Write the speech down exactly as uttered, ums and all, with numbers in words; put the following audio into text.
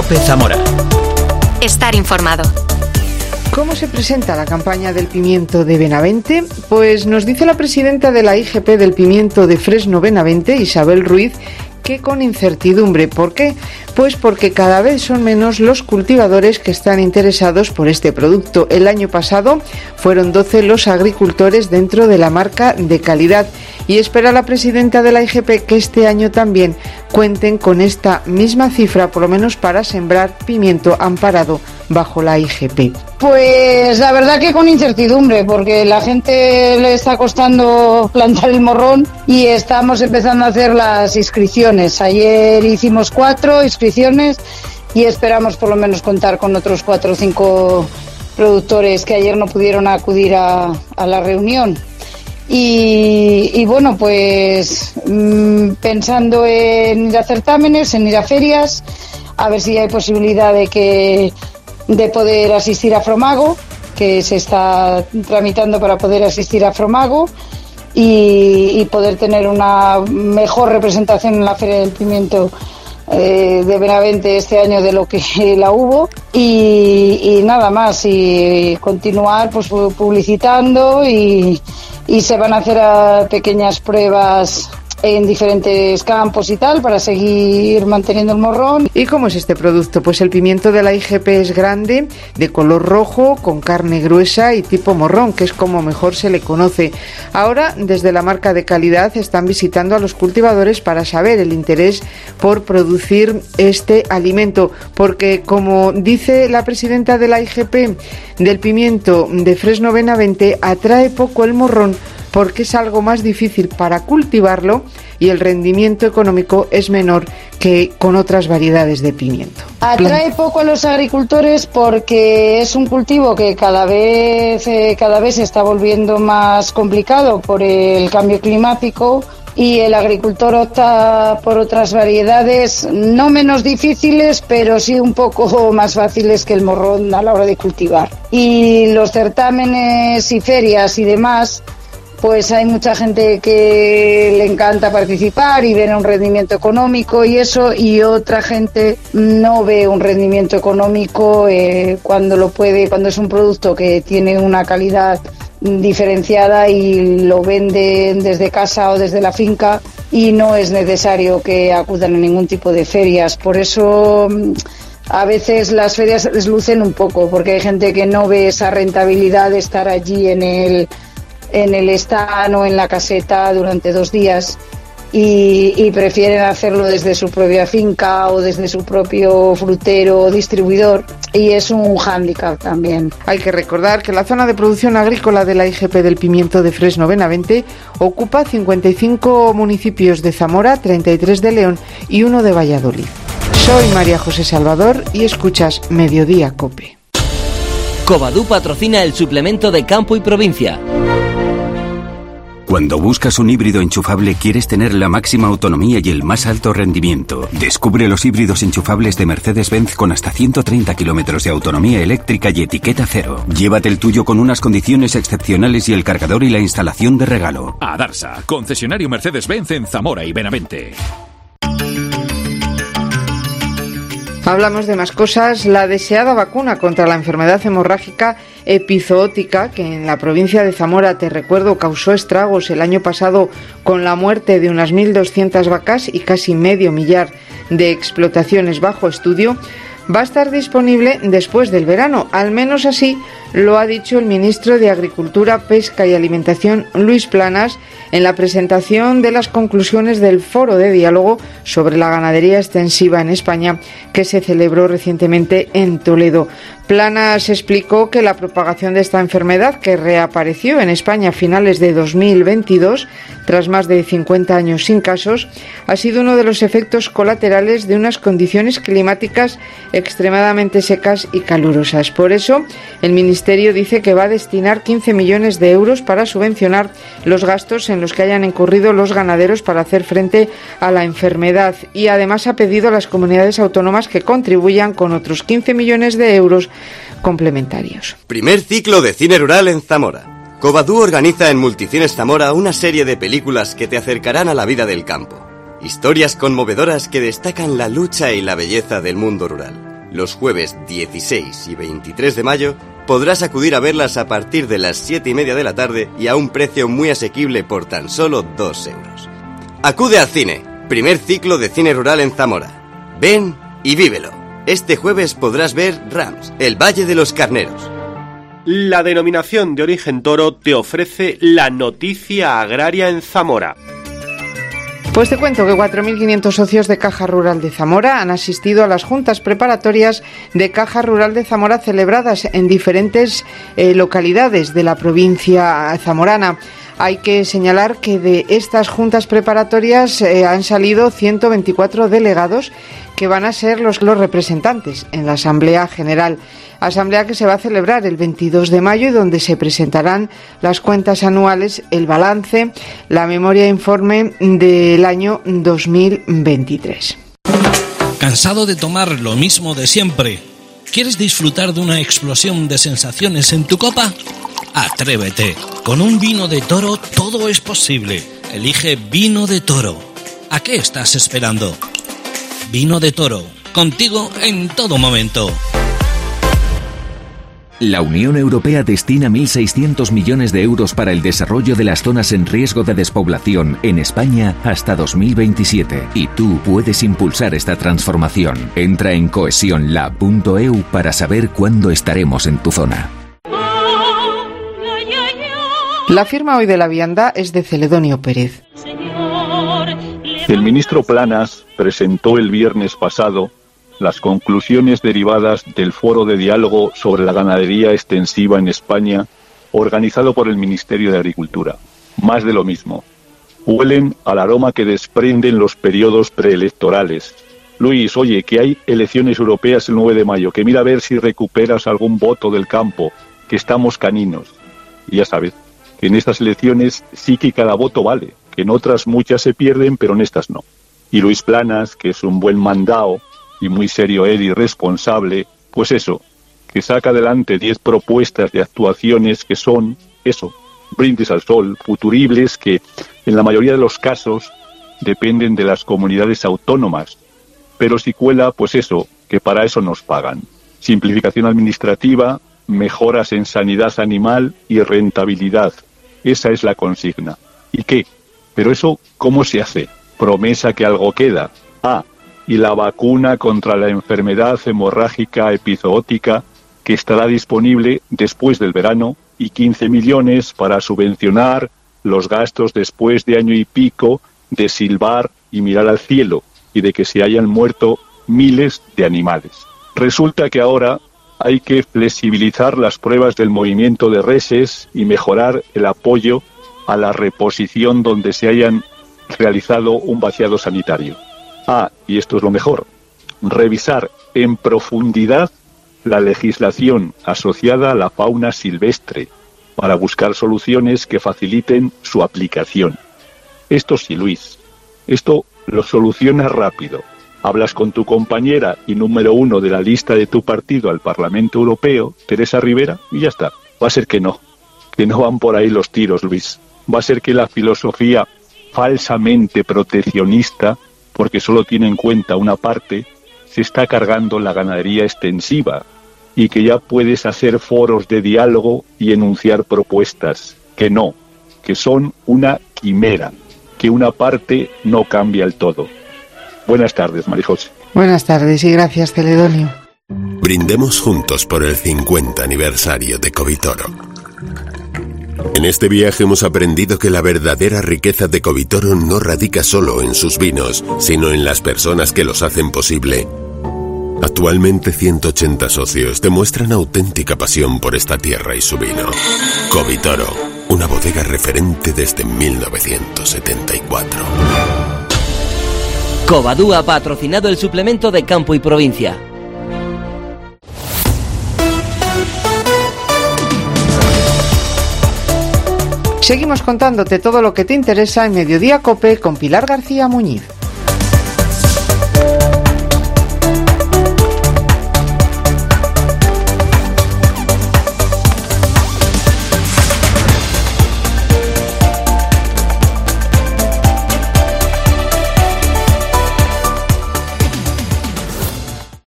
COPE Zamora. Estar informado. ¿Cómo se presenta la campaña del pimiento de Benavente? Pues nos dice la presidenta de la I G P del pimiento de Fresno Benavente, Isabel Ruiz, que con incertidumbre. ¿Por qué? Pues porque cada vez son menos los cultivadores que están interesados por este producto. El año pasado fueron doce los agricultores dentro de la marca de calidad y espera la presidenta de la I G P que este año también cuenten con esta misma cifra, por lo menos para sembrar pimiento amparado bajo la I G P. Pues la verdad que con incertidumbre, porque la gente le está costando plantar el morrón y estamos empezando a hacer las inscripciones. Ayer hicimos cuatro inscripciones y esperamos por lo menos contar con otros cuatro o cinco productores que ayer no pudieron acudir a, a la reunión. Y, y bueno, pues mmm, pensando en ir a certámenes, en ir a ferias, a ver si hay posibilidad de que de poder asistir a Fromago, que se está tramitando para poder asistir a Fromago y, y poder tener una mejor representación en la Feria del Pimiento eh, de Benavente este año de lo que la hubo y, y nada más, y continuar pues publicitando y, y se van a hacer a pequeñas pruebas en diferentes campos y tal, para seguir manteniendo el morrón. ¿Y cómo es este producto? Pues el pimiento de la I G P es grande, de color rojo, con carne gruesa y tipo morrón, que es como mejor se le conoce. Ahora, desde la marca de calidad, están visitando a los cultivadores para saber el interés por producir este alimento, porque como dice la presidenta de la I G P del pimiento de Fresno Benavente, atrae poco el morrón porque es algo más difícil para cultivarlo y el rendimiento económico es menor que con otras variedades de pimiento. Atrae poco a los agricultores porque es un cultivo que cada vez, eh, cada vez se está volviendo más complicado por el cambio climático y el agricultor opta por otras variedades no menos difíciles, pero sí un poco más fáciles que el morrón a la hora de cultivar. Y los certámenes y ferias y demás, pues hay mucha gente que le encanta participar y ver un rendimiento económico y eso, y otra gente no ve un rendimiento económico eh, cuando lo puede, cuando es un producto que tiene una calidad diferenciada y lo venden desde casa o desde la finca y no es necesario que acudan a ningún tipo de ferias. Por eso a veces las ferias deslucen un poco, porque hay gente que no ve esa rentabilidad de estar allí en el en el stand o en la caseta durante dos días y, y prefieren hacerlo desde su propia finca o desde su propio frutero o distribuidor, y es un hándicap también. Hay que recordar que la zona de producción agrícola de la I G P del pimiento de Fresno Benavente ocupa cincuenta y cinco municipios de Zamora, treinta y tres de León y uno de Valladolid. Soy María José Salvador y escuchas Mediodía COPE. Covadú patrocina el suplemento de Campo y Provincia. Cuando buscas un híbrido enchufable, quieres tener la máxima autonomía y el más alto rendimiento. Descubre los híbridos enchufables de Mercedes-Benz con hasta ciento treinta kilómetros de autonomía eléctrica y etiqueta cero. Llévate el tuyo con unas condiciones excepcionales y el cargador y la instalación de regalo. Adarsa, concesionario Mercedes-Benz en Zamora y Benavente. Hablamos de más cosas. La deseada vacuna contra la enfermedad hemorrágica epizootica, que en la provincia de Zamora, te recuerdo, causó estragos el año pasado con la muerte de unas mil doscientas vacas y casi medio millar de explotaciones bajo estudio, va a estar disponible después del verano. Al menos así lo ha dicho el ministro de Agricultura, Pesca y Alimentación, Luis Planas, en la presentación de las conclusiones del Foro de Diálogo sobre la Ganadería Extensiva en España, que se celebró recientemente en Toledo. Planas explicó que la propagación de esta enfermedad, que reapareció en España a finales de dos mil veintidós, tras más de cincuenta años sin casos, ha sido uno de los efectos colaterales de unas condiciones climáticas extremadamente secas y calurosas. Por eso, el Ministerio dice que va a destinar quince millones de euros para subvencionar los gastos en los que hayan incurrido los ganaderos para hacer frente a la enfermedad, y además ha pedido a las comunidades autónomas que contribuyan con otros quince millones de euros complementarios. Primer ciclo de cine rural en Zamora. Covadú organiza en Multicines Zamora una serie de películas que te acercarán a la vida del campo. Historias conmovedoras que destacan la lucha y la belleza del mundo rural. Los jueves dieciséis y veintitrés de mayo podrás acudir a verlas a partir de las siete y media de la tarde y a un precio muy asequible por tan solo dos euros. Acude al cine, primer ciclo de cine rural en Zamora. Ven y vívelo. Este jueves podrás ver Rams, el Valle de los Carneros. La denominación de origen toro te ofrece la noticia agraria en Zamora. Pues te cuento que cuatro mil quinientos socios de Caja Rural de Zamora han asistido a las juntas preparatorias de Caja Rural de Zamora celebradas en diferentes eh, localidades de la provincia zamorana. Hay que señalar que de estas juntas preparatorias eh, han salido ciento veinticuatro delegados que van a ser los, los representantes en la Asamblea General. Asamblea que se va a celebrar el veintidós de mayo y donde se presentarán las cuentas anuales, el balance, la memoria e informe del año dos mil veintitrés. ¿Cansado de tomar lo mismo de siempre? ¿Quieres disfrutar de una explosión de sensaciones en tu copa? Atrévete. Con un vino de toro todo es posible. Elige Vino de Toro. ¿A qué estás esperando? Vino de Toro. Contigo en todo momento. La Unión Europea destina mil seiscientos millones de euros para el desarrollo de las zonas en riesgo de despoblación en España hasta dos mil veintisiete. Y tú puedes impulsar esta transformación. Entra en cohesión lab punto e u para saber cuándo estaremos en tu zona. La firma hoy de la vianda es de Celedonio Pérez. El ministro Planas presentó el viernes pasado las conclusiones derivadas del Foro de Diálogo sobre la Ganadería Extensiva en España, organizado por el Ministerio de Agricultura. Más de lo mismo. Huelen al aroma que desprenden los periodos preelectorales. Luis, oye, que hay elecciones europeas el nueve de mayo, que mira a ver si recuperas algún voto del campo, que estamos caninos. Y ya sabes, que en estas elecciones sí que cada voto vale, que en otras muchas se pierden, pero en estas no. Y Luis Planas, que es un buen mandao, y muy serio él y responsable, pues eso, que saca adelante diez propuestas de actuaciones que son, eso, brindis al sol, futuribles, que en la mayoría de los casos dependen de las comunidades autónomas, pero si cuela, pues eso, que para eso nos pagan. Simplificación administrativa, mejoras en sanidad animal y rentabilidad, esa es la consigna. ¿Y qué? Pero eso, ¿cómo se hace? Promesa que algo queda. Ah, y la vacuna contra la enfermedad hemorrágica epizootica que estará disponible después del verano y quince millones para subvencionar los gastos después de año y pico de silbar y mirar al cielo y de que se hayan muerto miles de animales. Resulta que ahora hay que flexibilizar las pruebas del movimiento de reses y mejorar el apoyo a la reposición donde se hayan realizado un vaciado sanitario. Ah, y esto es lo mejor, revisar en profundidad la legislación asociada a la fauna silvestre para buscar soluciones que faciliten su aplicación. Esto sí, Luis, esto lo solucionas rápido. Hablas con tu compañera y número uno de la lista de tu partido al Parlamento Europeo, Teresa Rivera, y ya está. Va a ser que no, que no van por ahí los tiros, Luis. Va a ser que la filosofía falsamente proteccionista, porque solo tiene en cuenta una parte, se está cargando la ganadería extensiva y que ya puedes hacer foros de diálogo y enunciar propuestas. Que no, que son una quimera, que una parte no cambia el todo. Buenas tardes, María José. Buenas tardes y gracias, Celedonio. Brindemos juntos por el cincuenta aniversario de Covitoro. En este viaje hemos aprendido que la verdadera riqueza de Covitoro no radica solo en sus vinos, sino en las personas que los hacen posible. Actualmente ciento ochenta socios demuestran auténtica pasión por esta tierra y su vino. Covitoro, una bodega referente desde mil novecientos setenta y cuatro. Covadú ha patrocinado el suplemento de Campo y Provincia. Seguimos contándote todo lo que te interesa en Mediodía COPE con Pilar García Muñiz.